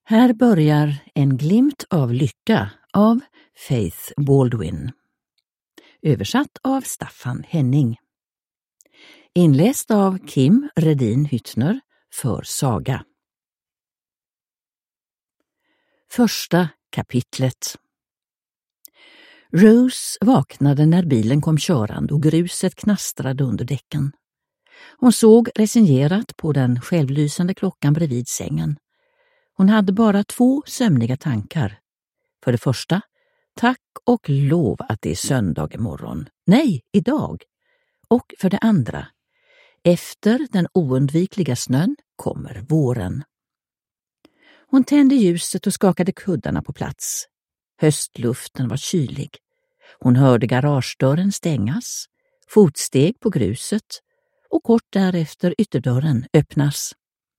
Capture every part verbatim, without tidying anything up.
Här börjar En glimt av lycka av Faith Baldwin. Översatt av Staffan Henning. Inläst av Kim Redin Hyttner för Saga. Första kapitlet. Rose vaknade när bilen kom körande och gruset knastrade under däcken. Hon såg resignerat på den självlysande klockan bredvid sängen. Hon hade bara två sömniga tankar. För det första, tack och lov att det är söndag imorgon. Nej, idag. Och för det andra, efter den oundvikliga snön kommer våren. Hon tände ljuset och skakade kuddarna på plats. Höstluften var kylig. Hon hörde garagedörren stängas, fotsteg på gruset och kort därefter ytterdörren öppnas.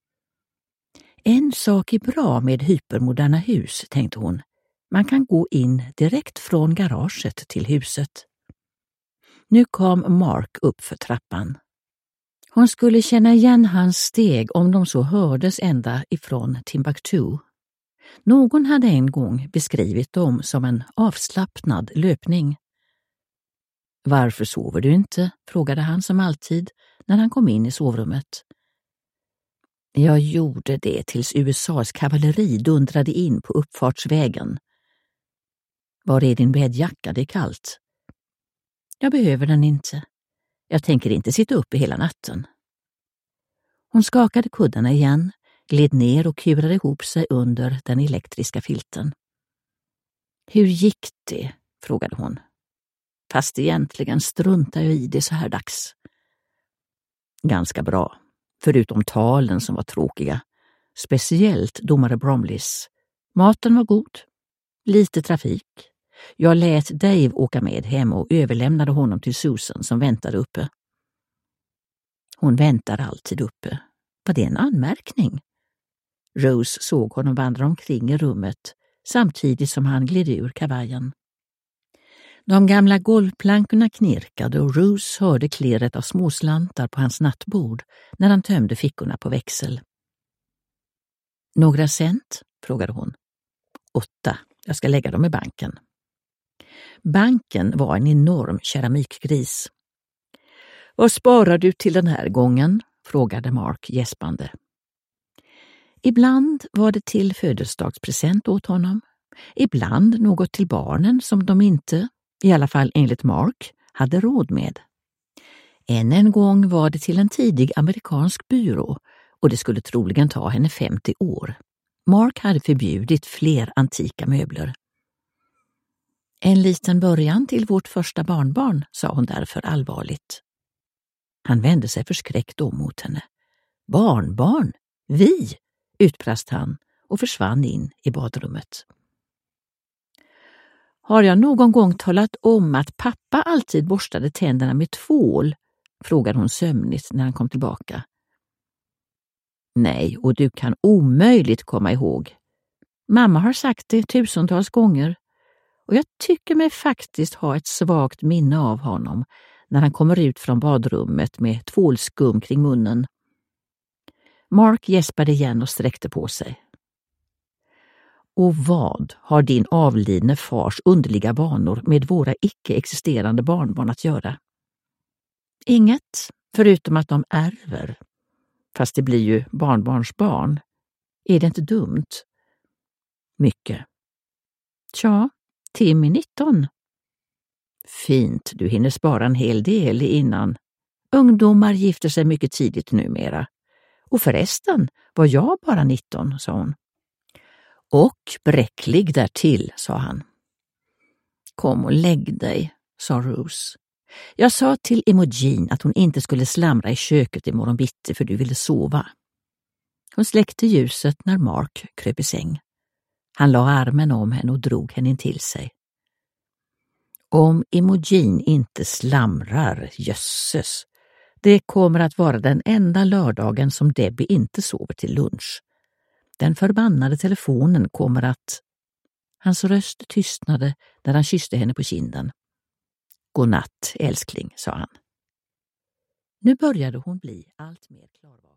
En sak är bra med hypermoderna hus, tänkte hon. Man kan gå in direkt från garaget till huset. Nu kom Mark upp för trappan. Hon skulle känna igen hans steg om de så hördes ända ifrån Timbuktu. Någon hade en gång beskrivit dem som en avslappnad löpning. Varför sover du inte? Frågade han som alltid när han kom in i sovrummet. Jag gjorde det tills U S A:s kavalleri dundrade in på uppfartsvägen. Var är din bäddjacka? Det är kallt. Jag behöver den inte. Jag tänker inte sitta uppe hela natten. Hon skakade kuddarna igen, gled ner och kurade ihop sig under den elektriska filten. Hur gick det? Frågade hon. Fast egentligen struntar jag i det så här dags. Ganska bra, förutom talen som var tråkiga. Speciellt domare Bromleys. Maten var god. Lite trafik. Jag lät Dave åka med hem och överlämnade honom till Susan som väntade uppe. Hon väntar alltid uppe. Var det en anmärkning? Rose såg honom vandra omkring i rummet samtidigt som han gled ur kavajen. De gamla golvplankorna knirkade och Rose hörde klirret av småslantar på hans nattbord när han tömde fickorna på växel. Några cent? Frågade hon. Åtta. Jag ska lägga dem i banken. Banken var en enorm keramikgris. Vad sparar du till den här gången? Frågade Mark gäspande. Ibland var det till födelsedagspresent åt honom. Ibland något till barnen som de inte, i alla fall enligt Mark, hade råd med. Än en gång var det till en tidig amerikansk byrå och det skulle troligen ta henne femtio år. Mark hade förbjudit fler antika möbler. En liten början till vårt första barnbarn, sa hon därför allvarligt. Han vände sig förskräckt om mot henne. Barnbarn? Vi? Utbrast han och försvann in i badrummet. Har jag någon gång talat om att pappa alltid borstade tänderna med tvål? Frågade hon sömnigt när han kom tillbaka. Nej, och du kan omöjligt komma ihåg. Mamma har sagt det tusentals gånger. Och jag tycker mig faktiskt ha ett svagt minne av honom när han kommer ut från badrummet med tvålskum kring munnen. Mark gäspade igen och sträckte på sig. Och vad har din avlidne fars underliga vanor med våra icke-existerande barnbarn att göra? Inget, förutom att de ärver. Fast det blir ju barnbarns barn. Är det inte dumt? Mycket. Tja, Tim är nitton. Fint, du hinner spara en hel del innan. Ungdomar gifter sig mycket tidigt numera. Och förresten var jag bara nitton, sa hon. Och bräcklig därtill, sa han. Kom och lägg dig, sa Rose. Jag sa till Imogen att hon inte skulle slamra i köket i morgon bitti för du ville sova. Hon släckte ljuset när Mark kröp i säng. Han la armen om henne och drog henne in till sig. Om Imogen inte slamrar, jösses. Det kommer att vara den enda lördagen som Debbie inte sover till lunch. Den förbannade telefonen kommer att... Hans röst tystnade när han kysste henne på kinden. God natt, älskling, sa han. Nu började hon bli allt mer klarvaken.